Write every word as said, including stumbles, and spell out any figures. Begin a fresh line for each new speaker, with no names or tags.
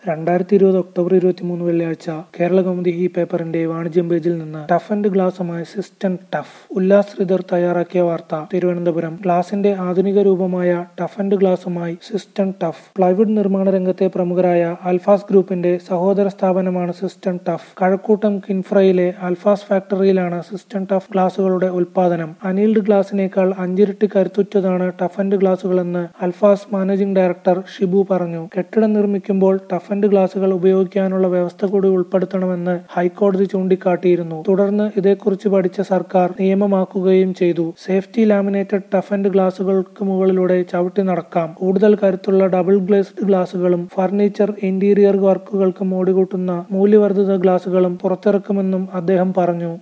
രണ്ടായിരത്തി ഇരുപത് ഒക്ടോബർ ഇരുപത്തിമൂന്ന് വെള്ളിയാഴ്ച കേരളകൗമുദി ഈ പേപ്പറിന്റെ വാണിജ്യം പേജിൽ നിന്ന് ടഫ് ആൻഡ് ഗ്ലാസുമായി സിസ്റ്റം ടഫ്. ഉല്ലാസ് ശ്രീധർ തയ്യാറാക്കിയ വാർത്ത. തിരുവനന്തപുരം. ഗ്ലാസിന്റെ ആധുനിക രൂപമായ ടഫ് ആൻഡ് ഗ്ലാസുമായി സിസ്റ്റം ടഫ്. പ്ലൈവുഡ് നിർമ്മാണ രംഗത്തെ പ്രമുഖരായ അൽഫാസ് ഗ്രൂപ്പിന്റെ സഹോദര സ്ഥാപനമാണ് സിസ്റ്റം ടഫ്. കഴക്കൂട്ടം കിൻഫ്രയിലെ അൽഫാസ് ഫാക്ടറിയിലാണ് സിസ്റ്റം ടഫ് ഗ്ലാസുകളുടെ ഉൽപാദനം. അനീൽഡ് ഗ്ലാസിനേക്കാൾ അഞ്ചിരട്ടി കരുത്തുറ്റതാണ് ടഫ് ആൻഡ് ഗ്ലാസുകളെന്ന് അൽഫാസ് മാനേജിംഗ് ഡയറക്ടർ ഷിബു പറഞ്ഞു. കെട്ടിടം നിർമ്മിക്കുമ്പോൾ ടഫ് ആൻഡ് ഗ്ലാസുകൾ ഉപയോഗിക്കാനുള്ള വ്യവസ്ഥ കൂടി ഉൾപ്പെടുത്തണമെന്ന് ഹൈക്കോടതി ചൂണ്ടിക്കാട്ടിയിരുന്നു. തുടർന്ന് ഇതേക്കുറിച്ച് പഠിച്ച സർക്കാർ നിയമമാക്കുകയും ചെയ്തു. സേഫ്റ്റി ലാമിനേറ്റഡ് ടഫ് ആൻഡ് ഗ്ലാസുകൾക്ക് മുകളിലൂടെ ചവിട്ടി നടക്കാം. കൂടുതൽ കരുത്തുള്ള ഡബിൾ ഗ്ലേസ്ഡ് ഗ്ലാസുകളും ഫർണിച്ചർ, ഇന്റീരിയർ വർക്കുകൾക്ക് മോടികൂട്ടുന്ന മൂല്യവർദ്ധിത ഗ്ലാസുകളും പുറത്തിറക്കുമെന്നും അദ്ദേഹം പറഞ്ഞു.